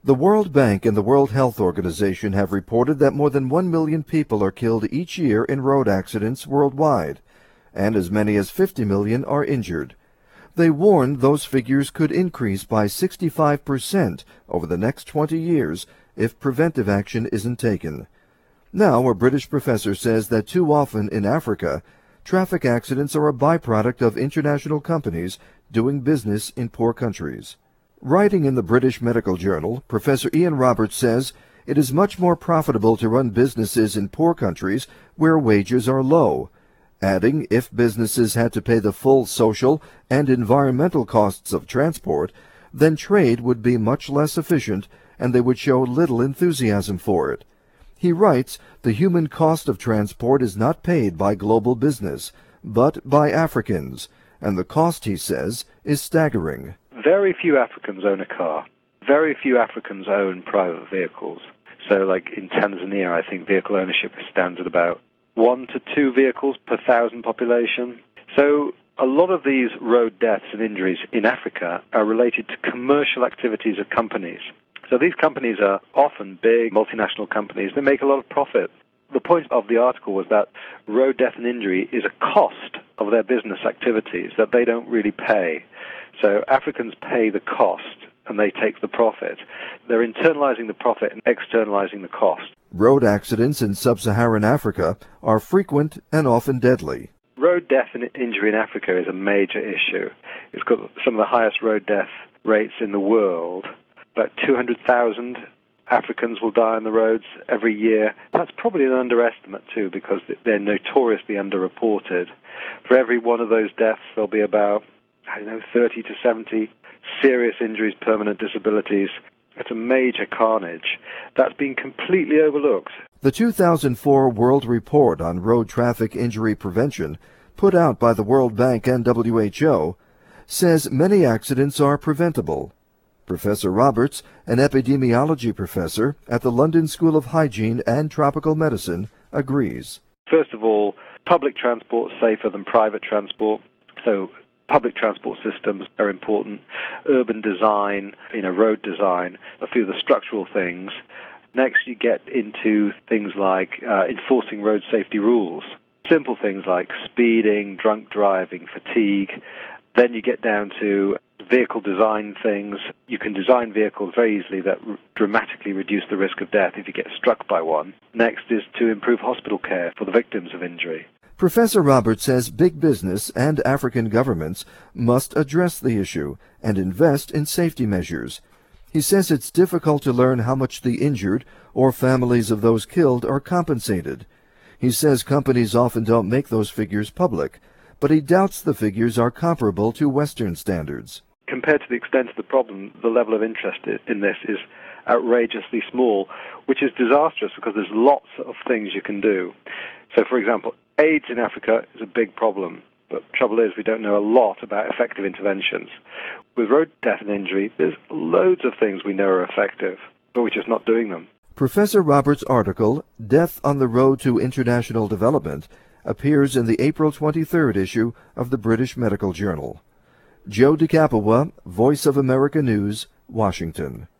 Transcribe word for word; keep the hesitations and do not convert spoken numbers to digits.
The World Bank and the World Health Organization have reported that more than one million people are killed each year in road accidents worldwide, and as many as fifty million are injured. They warn those figures could increase by sixty-five percent over the next twenty years if preventive action isn't taken. Now, a British professor says that too often in Africa, traffic accidents are a byproduct of international companies doing business in poor countries. Writing in the British Medical Journal, Professor Ian Roberts says it is much more profitable to run businesses in poor countries where wages are low, adding if businesses had to pay the full social and environmental costs of transport, then trade would be much less efficient and they would show little enthusiasm for it. He writes, the human cost of transport is not paid by global business, but by Africans, and the cost, he says, is staggering. Very few Africans own a car. Very few Africans own private vehicles. So like in Tanzania, I think vehicle ownership stands at about one to two vehicles per thousand population. So a lot of these road deaths and injuries in Africa are related to commercial activities of companies. So these companies are often big multinational companies. They make a lot of profit. The point of the article was that road death and injury is a cost of their business activities that they don't really pay. So Africans pay the cost and they take the profit. They're internalizing the profit and externalizing the cost. Road accidents in sub-Saharan Africa are frequent and often deadly. Road death and injury in Africa is a major issue. It's got some of the highest road death rates in the world. About two hundred thousand Africans will die on the roads every year. That's probably an underestimate too, because they're notoriously underreported. For every one of those deaths, there'll be about, I don't know, thirty to seventy serious injuries, permanent disabilities. It's a major carnage that's been completely overlooked. The two thousand four World Report on Road Traffic Injury Prevention, put out by the World Bank and W H O, says many accidents are preventable. Professor Roberts, an epidemiology professor at the London School of Hygiene and Tropical Medicine, agrees. First of all, public transport is safer than private transport, so public transport systems are important. Urban design, you know, road design, a few of the structural things. Next, you get into things like uh, enforcing road safety rules. Simple things like speeding, drunk driving, fatigue. Then you get down to vehicle design things. You can design vehicles very easily that r- dramatically reduce the risk of death if you get struck by one. Next is to improve hospital care for the victims of injury. Professor Roberts says big business and African governments must address the issue and invest in safety measures. He says it's difficult to learn how much the injured or families of those killed are compensated. He says companies often don't make those figures public, but he doubts the figures are comparable to Western standards. Compared to the extent of the problem, the level of interest in this is outrageously small, which is disastrous because there's lots of things you can do. So, for example, AIDS in Africa is a big problem, but the trouble is we don't know a lot about effective interventions. With road death and injury, there's loads of things we know are effective, but we're just not doing them. Professor Roberts' article, Death on the Road to International Development, appears in the April twenty-third issue of the British Medical Journal. Joe DeCapua, Voice of America News, Washington.